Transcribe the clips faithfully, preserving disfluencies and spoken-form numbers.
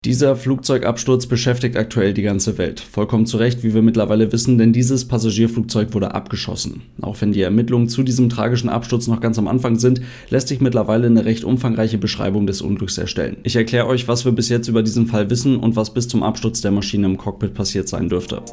Dieser Flugzeugabsturz beschäftigt aktuell die ganze Welt. Vollkommen zu Recht, wie wir mittlerweile wissen, denn dieses Passagierflugzeug wurde abgeschossen. Auch wenn die Ermittlungen zu diesem tragischen Absturz noch ganz am Anfang sind, lässt sich mittlerweile eine recht umfangreiche Beschreibung des Unglücks erstellen. Ich erkläre euch, was wir bis jetzt über diesen Fall wissen und was bis zum Absturz der Maschine im Cockpit passiert sein dürfte.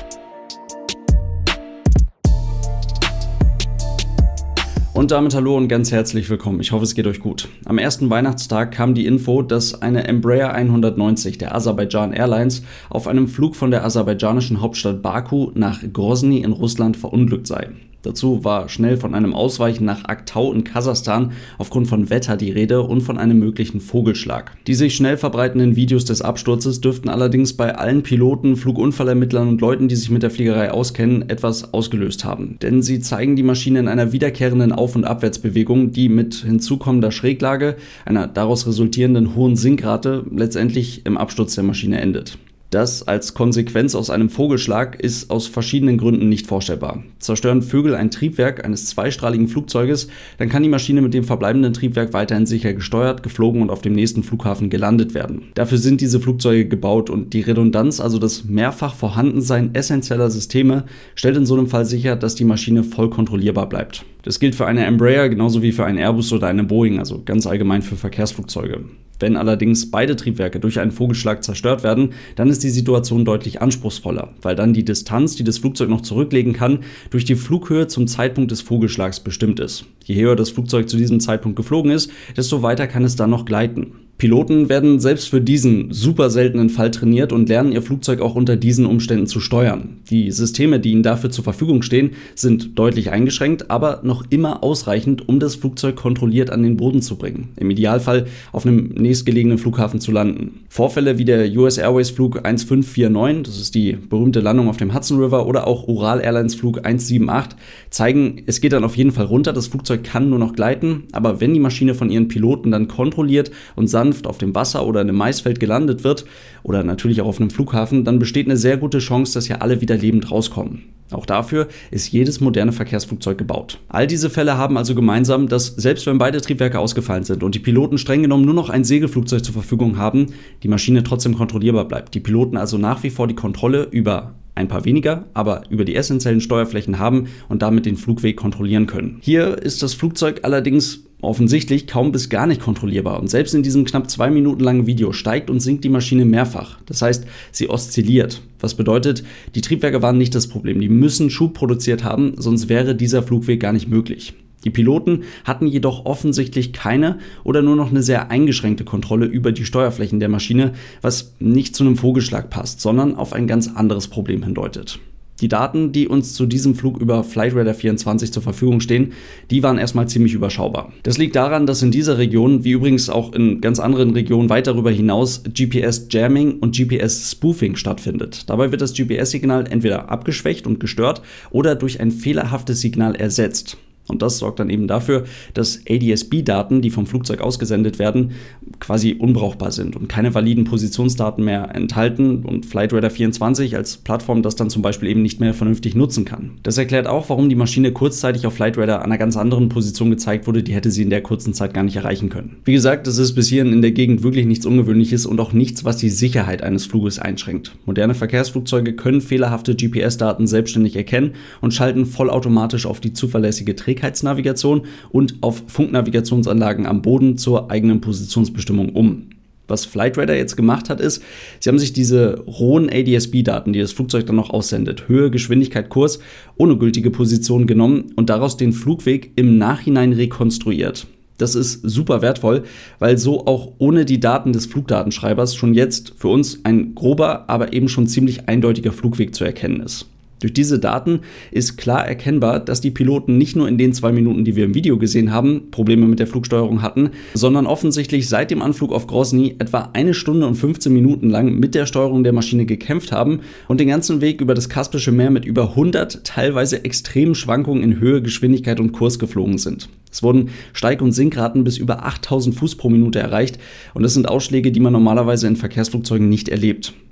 Und damit hallo und ganz herzlich willkommen. Ich hoffe, es geht euch gut. Am ersten Weihnachtstag kam die Info, dass eine Embraer hundertneunzig der Aserbaidschan Airlines auf einem Flug von der aserbaidschanischen Hauptstadt Baku nach Grosny in Russland verunglückt sei. Dazu war schnell von einem Ausweichen nach Aktau in Kasachstan aufgrund von Wetter die Rede und von einem möglichen Vogelschlag. Die sich schnell verbreitenden Videos des Absturzes dürften allerdings bei allen Piloten, Flugunfallermittlern und Leuten, die sich mit der Fliegerei auskennen, etwas ausgelöst haben. Denn sie zeigen die Maschine in einer wiederkehrenden Auf- und Abwärtsbewegung, die mit hinzukommender Schräglage, einer daraus resultierenden hohen Sinkrate, letztendlich im Absturz der Maschine endet. Das als Konsequenz aus einem Vogelschlag ist aus verschiedenen Gründen nicht vorstellbar. Zerstören Vögel ein Triebwerk eines zweistrahligen Flugzeuges, dann kann die Maschine mit dem verbleibenden Triebwerk weiterhin sicher gesteuert, geflogen und auf dem nächsten Flughafen gelandet werden. Dafür sind diese Flugzeuge gebaut und die Redundanz, also das mehrfach Vorhandensein essentieller Systeme, stellt in so einem Fall sicher, dass die Maschine voll kontrollierbar bleibt. Das gilt für eine Embraer genauso wie für einen Airbus oder eine Boeing, also ganz allgemein für Verkehrsflugzeuge. Wenn allerdings beide Triebwerke durch einen Vogelschlag zerstört werden, dann ist die Situation deutlich anspruchsvoller, weil dann die Distanz, die das Flugzeug noch zurücklegen kann, durch die Flughöhe zum Zeitpunkt des Vogelschlags bestimmt ist. Je höher das Flugzeug zu diesem Zeitpunkt geflogen ist, desto weiter kann es dann noch gleiten. Piloten werden selbst für diesen super seltenen Fall trainiert und lernen ihr Flugzeug auch unter diesen Umständen zu steuern. Die Systeme, die ihnen dafür zur Verfügung stehen, sind deutlich eingeschränkt, aber noch immer ausreichend, um das Flugzeug kontrolliert an den Boden zu bringen. Im Idealfall auf einem nächstgelegenen Flughafen zu landen. Vorfälle wie der U S Airways Flug eins fünf vier neun, das ist die berühmte Landung auf dem Hudson River, oder auch Ural Airlines Flug eins sieben acht, zeigen, es geht dann auf jeden Fall runter, das Flugzeug kann nur noch gleiten, aber wenn die Maschine von ihren Piloten dann kontrolliert und sanft auf dem Wasser oder in einem Maisfeld gelandet wird oder natürlich auch auf einem Flughafen, dann besteht eine sehr gute Chance, dass hier alle wieder lebend rauskommen. Auch dafür ist jedes moderne Verkehrsflugzeug gebaut. All diese Fälle haben also gemeinsam, dass selbst wenn beide Triebwerke ausgefallen sind und die Piloten streng genommen nur noch ein Segelflugzeug zur Verfügung haben, die Maschine trotzdem kontrollierbar bleibt. Die Piloten also nach wie vor die Kontrolle über ein paar weniger, aber über die essentiellen Steuerflächen haben und damit den Flugweg kontrollieren können. Hier ist das Flugzeug allerdings offensichtlich kaum bis gar nicht kontrollierbar und selbst in diesem knapp zwei Minuten langen Video steigt und sinkt die Maschine mehrfach. Das heißt, sie oszilliert. Was bedeutet, die Triebwerke waren nicht das Problem. Die müssen Schub produziert haben, sonst wäre dieser Flugweg gar nicht möglich. Die Piloten hatten jedoch offensichtlich keine oder nur noch eine sehr eingeschränkte Kontrolle über die Steuerflächen der Maschine, was nicht zu einem Vogelschlag passt, sondern auf ein ganz anderes Problem hindeutet. Die Daten, die uns zu diesem Flug über Flightradar vierundzwanzig zur Verfügung stehen, die waren erstmal ziemlich überschaubar. Das liegt daran, dass in dieser Region, wie übrigens auch in ganz anderen Regionen weit darüber hinaus, G P S-Jamming und G P S-Spoofing stattfindet. Dabei wird das G P S-Signal entweder abgeschwächt und gestört oder durch ein fehlerhaftes Signal ersetzt. Und das sorgt dann eben dafür, dass A D S B-Daten, die vom Flugzeug ausgesendet werden, quasi unbrauchbar sind und keine validen Positionsdaten mehr enthalten und Flightradar vierundzwanzig als Plattform das dann zum Beispiel eben nicht mehr vernünftig nutzen kann. Das erklärt auch, warum die Maschine kurzzeitig auf Flightradar an einer ganz anderen Position gezeigt wurde, die hätte sie in der kurzen Zeit gar nicht erreichen können. Wie gesagt, das ist bis hierhin in der Gegend wirklich nichts Ungewöhnliches und auch nichts, was die Sicherheit eines Fluges einschränkt. Moderne Verkehrsflugzeuge können fehlerhafte G P S-Daten selbstständig erkennen und schalten vollautomatisch auf die zuverlässige Trägheitsnavigation und auf Funknavigationsanlagen am Boden zur eigenen Positionsbestimmung um. Was Flightradar jetzt gemacht hat, ist, sie haben sich diese rohen A D S B-Daten, die das Flugzeug dann noch aussendet, Höhe, Geschwindigkeit, Kurs, ohne gültige Position genommen und daraus den Flugweg im Nachhinein rekonstruiert. Das ist super wertvoll, weil so auch ohne die Daten des Flugdatenschreibers schon jetzt für uns ein grober, aber eben schon ziemlich eindeutiger Flugweg zu erkennen ist. Durch diese Daten ist klar erkennbar, dass die Piloten nicht nur in den zwei Minuten, die wir im Video gesehen haben, Probleme mit der Flugsteuerung hatten, sondern offensichtlich seit dem Anflug auf Grosny etwa eine Stunde und fünfzehn Minuten lang mit der Steuerung der Maschine gekämpft haben und den ganzen Weg über das Kaspische Meer mit über hundert teilweise extremen Schwankungen in Höhe, Geschwindigkeit und Kurs geflogen sind. Es wurden Steig- und Sinkraten bis über achttausend Fuß pro Minute erreicht und das sind Ausschläge, die man normalerweise in Verkehrsflugzeugen nicht erlebt.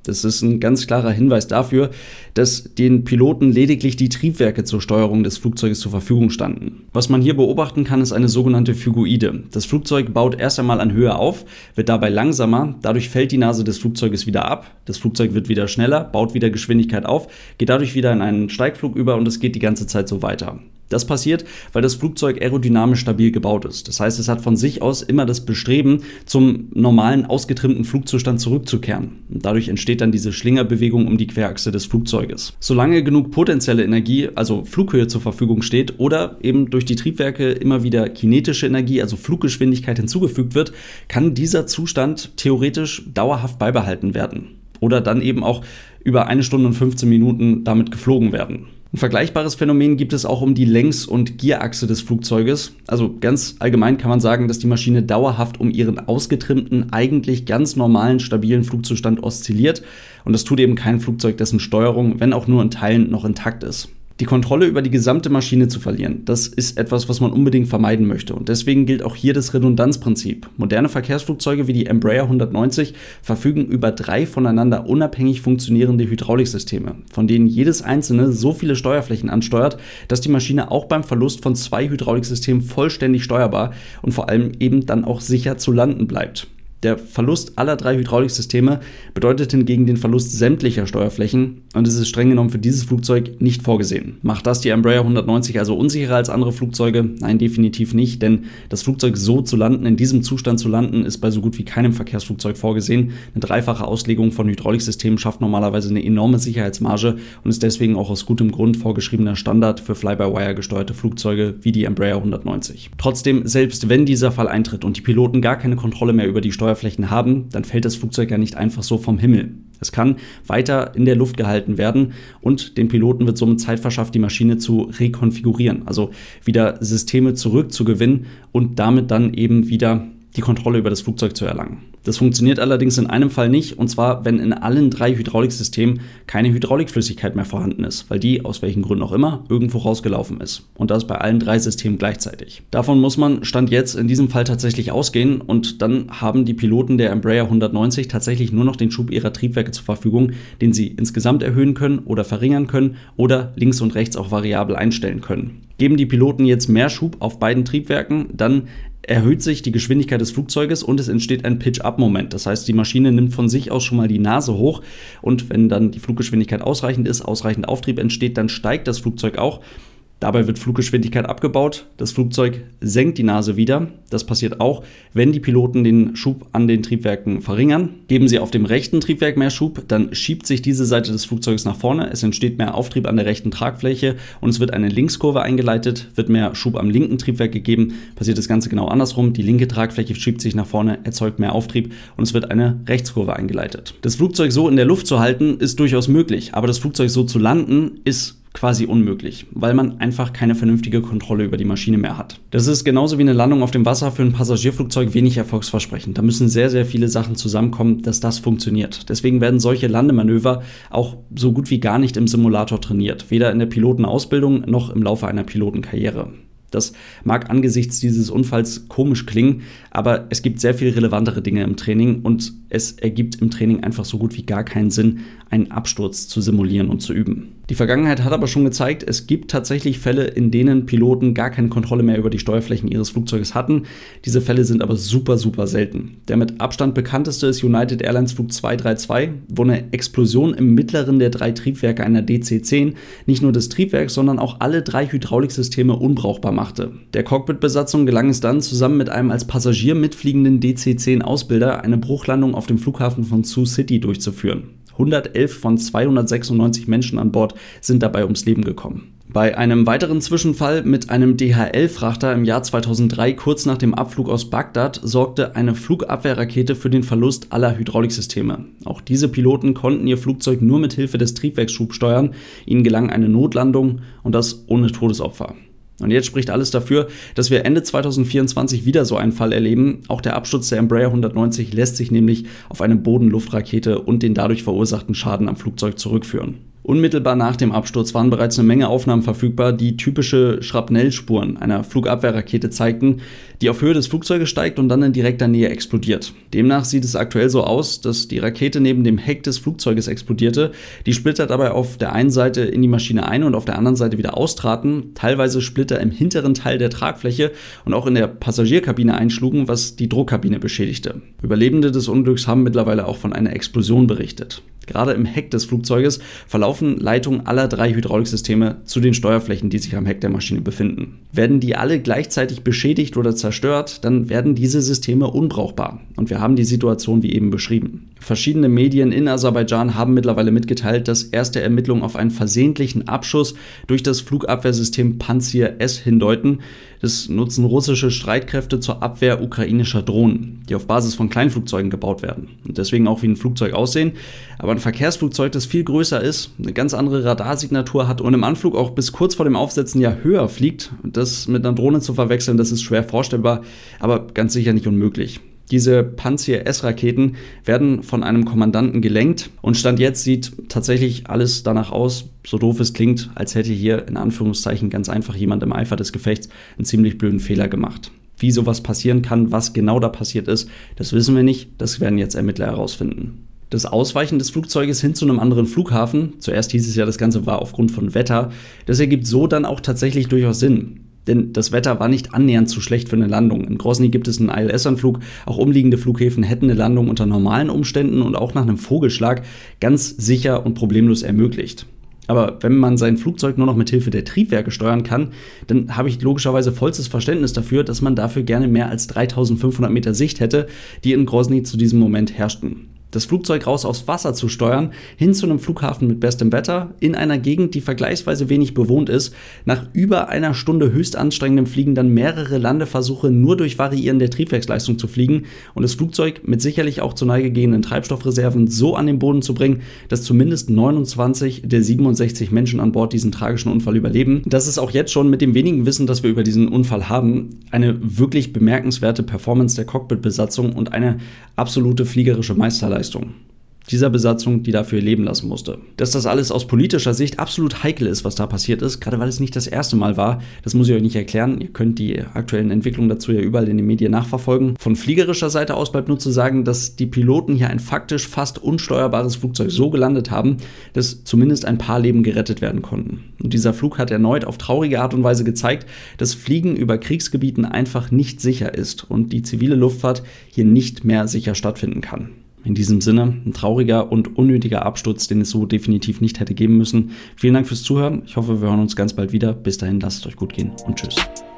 Das ist ein ganz klarer Hinweis dafür, dass den Piloten lediglich die Triebwerke zur Steuerung des Flugzeuges zur Verfügung standen. Was man hier beobachten kann, ist eine sogenannte Phygoide. Das Flugzeug baut erst einmal an Höhe auf, wird dabei langsamer, dadurch fällt die Nase des Flugzeuges wieder ab, das Flugzeug wird wieder schneller, baut wieder Geschwindigkeit auf, geht dadurch wieder in einen Steigflug über und es geht die ganze Zeit so weiter. Das passiert, weil das Flugzeug aerodynamisch stabil gebaut ist. Das heißt, es hat von sich aus immer das Bestreben, zum normalen, ausgetrimmten Flugzustand zurückzukehren. Und dadurch entsteht dann diese Schlingerbewegung um die Querachse des Flugzeuges. Solange genug potenzielle Energie, also Flughöhe, zur Verfügung steht oder eben durch die Triebwerke immer wieder kinetische Energie, also Fluggeschwindigkeit hinzugefügt wird, kann dieser Zustand theoretisch dauerhaft beibehalten werden. Oder dann eben auch über eine Stunde und fünfzehn Minuten damit geflogen werden. Ein vergleichbares Phänomen gibt es auch um die Längs- und Gierachse des Flugzeuges. Also ganz allgemein kann man sagen, dass die Maschine dauerhaft um ihren ausgetrimmten, eigentlich ganz normalen, stabilen Flugzustand oszilliert. Und das tut eben kein Flugzeug, dessen Steuerung, wenn auch nur in Teilen, noch intakt ist. Die Kontrolle über die gesamte Maschine zu verlieren, das ist etwas, was man unbedingt vermeiden möchte. Und deswegen gilt auch hier das Redundanzprinzip. Moderne Verkehrsflugzeuge wie die Embraer hundertneunzig verfügen über drei voneinander unabhängig funktionierende Hydrauliksysteme, von denen jedes einzelne so viele Steuerflächen ansteuert, dass die Maschine auch beim Verlust von zwei Hydrauliksystemen vollständig steuerbar und vor allem eben dann auch sicher zu landen bleibt. Der Verlust aller drei Hydrauliksysteme bedeutet hingegen den Verlust sämtlicher Steuerflächen und es ist streng genommen für dieses Flugzeug nicht vorgesehen. Macht das die Embraer hundertneunzig also unsicherer als andere Flugzeuge? Nein, definitiv nicht, denn das Flugzeug so zu landen, in diesem Zustand zu landen, ist bei so gut wie keinem Verkehrsflugzeug vorgesehen. Eine dreifache Auslegung von Hydrauliksystemen schafft normalerweise eine enorme Sicherheitsmarge und ist deswegen auch aus gutem Grund vorgeschriebener Standard für Fly-by-Wire gesteuerte Flugzeuge wie die Embraer hundertneunzig. Trotzdem, selbst wenn dieser Fall eintritt und die Piloten gar keine Kontrolle mehr über die Steuerflächen haben, dann fällt das Flugzeug ja nicht einfach so vom Himmel. Es kann weiter in der Luft gehalten werden und den Piloten wird somit Zeit verschafft, die Maschine zu rekonfigurieren, also wieder Systeme zurückzugewinnen und damit dann eben wieder die Kontrolle über das Flugzeug zu erlangen. Das funktioniert allerdings in einem Fall nicht, und zwar, wenn in allen drei Hydrauliksystemen keine Hydraulikflüssigkeit mehr vorhanden ist, weil die, aus welchen Gründen auch immer, irgendwo rausgelaufen ist. Und das bei allen drei Systemen gleichzeitig. Davon muss man Stand jetzt in diesem Fall tatsächlich ausgehen und dann haben die Piloten der Embraer hundertneunzig tatsächlich nur noch den Schub ihrer Triebwerke zur Verfügung, den sie insgesamt erhöhen können oder verringern können oder links und rechts auch variabel einstellen können. Geben die Piloten jetzt mehr Schub auf beiden Triebwerken, dann erhöht sich die Geschwindigkeit des Flugzeuges und es entsteht ein Pitch-Up-Moment. Das heißt, die Maschine nimmt von sich aus schon mal die Nase hoch und wenn dann die Fluggeschwindigkeit ausreichend ist, ausreichend Auftrieb entsteht, dann steigt das Flugzeug auch. Dabei wird Fluggeschwindigkeit abgebaut, das Flugzeug senkt die Nase wieder. Das passiert auch, wenn die Piloten den Schub an den Triebwerken verringern. Geben sie auf dem rechten Triebwerk mehr Schub, dann schiebt sich diese Seite des Flugzeuges nach vorne, es entsteht mehr Auftrieb an der rechten Tragfläche und es wird eine Linkskurve eingeleitet, wird mehr Schub am linken Triebwerk gegeben, passiert das Ganze genau andersrum, die linke Tragfläche schiebt sich nach vorne, erzeugt mehr Auftrieb und es wird eine Rechtskurve eingeleitet. Das Flugzeug so in der Luft zu halten, ist durchaus möglich, aber das Flugzeug so zu landen, ist quasi unmöglich, weil man einfach keine vernünftige Kontrolle über die Maschine mehr hat. Das ist genauso wie eine Landung auf dem Wasser für ein Passagierflugzeug wenig erfolgsversprechend. Da müssen sehr, sehr viele Sachen zusammenkommen, dass das funktioniert. Deswegen werden solche Landemanöver auch so gut wie gar nicht im Simulator trainiert, weder in der Pilotenausbildung noch im Laufe einer Pilotenkarriere. Das mag angesichts dieses Unfalls komisch klingen, aber es gibt sehr viel relevantere Dinge im Training und es ergibt im Training einfach so gut wie gar keinen Sinn, einen Absturz zu simulieren und zu üben. Die Vergangenheit hat aber schon gezeigt, es gibt tatsächlich Fälle, in denen Piloten gar keine Kontrolle mehr über die Steuerflächen ihres Flugzeuges hatten. Diese Fälle sind aber super, super selten. Der mit Abstand bekannteste ist United Airlines Flug zwei drei zwei, wo eine Explosion im mittleren der drei Triebwerke einer D C zehn nicht nur das Triebwerk, sondern auch alle drei Hydrauliksysteme unbrauchbar machte. Der Cockpitbesatzung gelang es dann, zusammen mit einem als Passagier mitfliegenden D C zehn Ausbilder eine Bruchlandung auf dem Flughafen von Sioux City durchzuführen. hundertelf von zweihundertsechsundneunzig Menschen an Bord sind dabei ums Leben gekommen. Bei einem weiteren Zwischenfall mit einem D H L-Frachter im Jahr zweitausenddrei, kurz nach dem Abflug aus Bagdad, sorgte eine Flugabwehrrakete für den Verlust aller Hydrauliksysteme. Auch diese Piloten konnten ihr Flugzeug nur mit Hilfe des Triebwerksschubs steuern. Ihnen gelang eine Notlandung und das ohne Todesopfer. Und jetzt spricht alles dafür, dass wir Ende zweitausendvierundzwanzig wieder so einen Fall erleben. Auch der Absturz der Embraer hundertneunzig lässt sich nämlich auf eine Boden-Luft-Rakete und den dadurch verursachten Schaden am Flugzeug zurückführen. Unmittelbar nach dem Absturz waren bereits eine Menge Aufnahmen verfügbar, die typische Schrapnellspuren einer Flugabwehrrakete zeigten, die auf Höhe des Flugzeuges steigt und dann in direkter Nähe explodiert. Demnach sieht es aktuell so aus, dass die Rakete neben dem Heck des Flugzeuges explodierte. Die Splitter dabei auf der einen Seite in die Maschine ein und auf der anderen Seite wieder austraten, teilweise Splitter im hinteren Teil der Tragfläche und auch in der Passagierkabine einschlugen, was die Druckkabine beschädigte. Überlebende des Unglücks haben mittlerweile auch von einer Explosion berichtet. Gerade im Heck des Flugzeuges verlaufen Leitungen aller drei Hydrauliksysteme zu den Steuerflächen, die sich am Heck der Maschine befinden. Werden die alle gleichzeitig beschädigt oder zerstört, dann werden diese Systeme unbrauchbar. Und wir haben die Situation wie eben beschrieben. Verschiedene Medien in Aserbaidschan haben mittlerweile mitgeteilt, dass erste Ermittlungen auf einen versehentlichen Abschuss durch das Flugabwehrsystem Pantsir S hindeuten. Das nutzen russische Streitkräfte zur Abwehr ukrainischer Drohnen, die auf Basis von Kleinflugzeugen gebaut werden und deswegen auch wie ein Flugzeug aussehen. Aber ein Verkehrsflugzeug, das viel größer ist, eine ganz andere Radarsignatur hat und im Anflug auch bis kurz vor dem Aufsetzen ja höher fliegt. Und das mit einer Drohne zu verwechseln, das ist schwer vorstellbar, aber ganz sicher nicht unmöglich. Diese Pantsir S-Raketen werden von einem Kommandanten gelenkt und Stand jetzt sieht tatsächlich alles danach aus, so doof es klingt, als hätte hier in Anführungszeichen ganz einfach jemand im Eifer des Gefechts einen ziemlich blöden Fehler gemacht. Wie sowas passieren kann, was genau da passiert ist, das wissen wir nicht, das werden jetzt Ermittler herausfinden. Das Ausweichen des Flugzeuges hin zu einem anderen Flughafen, zuerst hieß es ja, das Ganze war aufgrund von Wetter, das ergibt so dann auch tatsächlich durchaus Sinn. Denn das Wetter war nicht annähernd zu schlecht für eine Landung. In Grosny gibt es einen I L S-Anflug, auch umliegende Flughäfen hätten eine Landung unter normalen Umständen und auch nach einem Vogelschlag ganz sicher und problemlos ermöglicht. Aber wenn man sein Flugzeug nur noch mit Hilfe der Triebwerke steuern kann, dann habe ich logischerweise vollstes Verständnis dafür, dass man dafür gerne mehr als dreitausendfünfhundert Meter Sicht hätte, die in Grosny zu diesem Moment herrschten. Das Flugzeug raus aufs Wasser zu steuern, hin zu einem Flughafen mit bestem Wetter, in einer Gegend, die vergleichsweise wenig bewohnt ist, nach über einer Stunde höchst anstrengendem Fliegen dann mehrere Landeversuche nur durch Variieren der Triebwerksleistung zu fliegen und das Flugzeug mit sicherlich auch zur Neige gehenden Treibstoffreserven so an den Boden zu bringen, dass zumindest neunundzwanzig der siebenundsechzig Menschen an Bord diesen tragischen Unfall überleben. Das ist auch jetzt schon mit dem wenigen Wissen, das wir über diesen Unfall haben, eine wirklich bemerkenswerte Performance der Cockpitbesatzung und eine absolute fliegerische Meisterleistung dieser Besatzung, die dafür ihr Leben lassen musste. Dass das alles aus politischer Sicht absolut heikel ist, was da passiert ist, gerade weil es nicht das erste Mal war, das muss ich euch nicht erklären. Ihr könnt die aktuellen Entwicklungen dazu ja überall in den Medien nachverfolgen. Von fliegerischer Seite aus bleibt nur zu sagen, dass die Piloten hier ein faktisch fast unsteuerbares Flugzeug so gelandet haben, dass zumindest ein paar Leben gerettet werden konnten. Und dieser Flug hat erneut auf traurige Art und Weise gezeigt, dass Fliegen über Kriegsgebieten einfach nicht sicher ist und die zivile Luftfahrt hier nicht mehr sicher stattfinden kann. In diesem Sinne, ein trauriger und unnötiger Absturz, den es so definitiv nicht hätte geben müssen. Vielen Dank fürs Zuhören. Ich hoffe, wir hören uns ganz bald wieder. Bis dahin, lasst es euch gut gehen und tschüss.